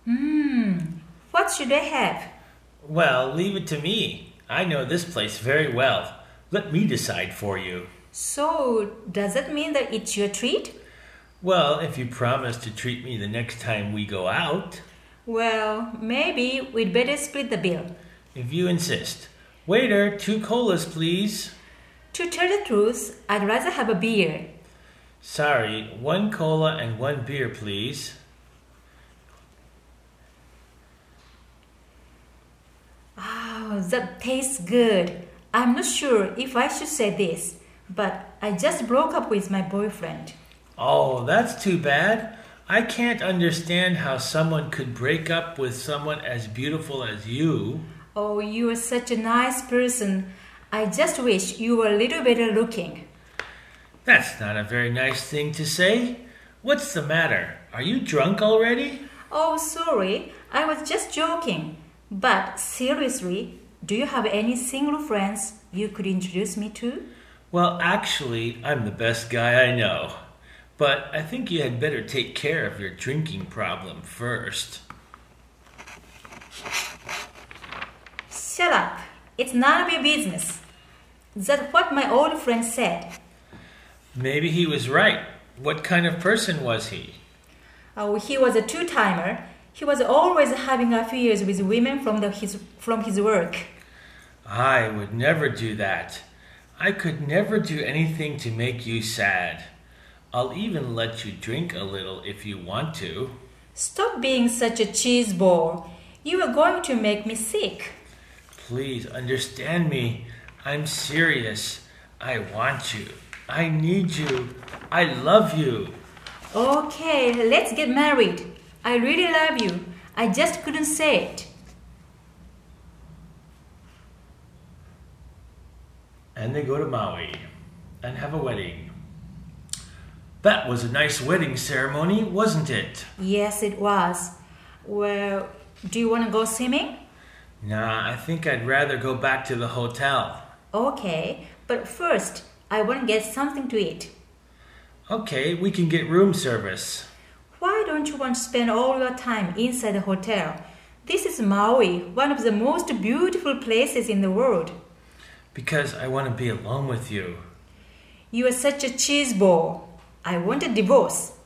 What should I have? Well, leave it to me. I know this place very well. Let me decide for you. So, does that mean that it's your treat? Well, if you promise to treat me the next time we go out. Well, maybe we'd better split the bill. If you insist. Waiter, 2 colas, please. To tell the truth, I'd rather have a beer. Sorry, 1 cola and 1 beer, please. Oh, that tastes good. I'm not sure if I should say this, but I just broke up with my boyfriend. Oh, that's too bad. I can't understand how someone could break up with someone as beautiful as you. Oh, you are such a nice person. I just wish you were a little better looking. That's not a very nice thing to say. What's the matter? Are you drunk already? Oh, sorry. I was just joking. But seriously, do you have any single friends you could introduce me to? Well, actually, I'm the best guy I know. But I think you had better take care of your drinking problem first. Shut up. It's none of your business. That's what my old friend said. Maybe he was right. What kind of person was he? Oh, he was a two-timer. He was always having affairs with women from his work. I would never do that. I could never do anything to make you sad. I'll even let you drink a little if you want to. Stop being such a cheese ball. You are going to make me sick. Please understand me. I'm serious. I want you. I need you. I love you. Okay, let's get married. I really love you. I just couldn't say it. And they go to Maui and have a wedding. That was a nice wedding ceremony, wasn't it? Yes, it was. Well, do you want to go swimming? Nah, I think I'd rather go back to the hotel. Okay, but first, I want to get something to eat. Okay, we can get room service. Why don't you want to spend all your time inside the hotel? This is Maui, one of the most beautiful places in the world. Because I want to be alone with you. You are such a cheese ball. I want a divorce.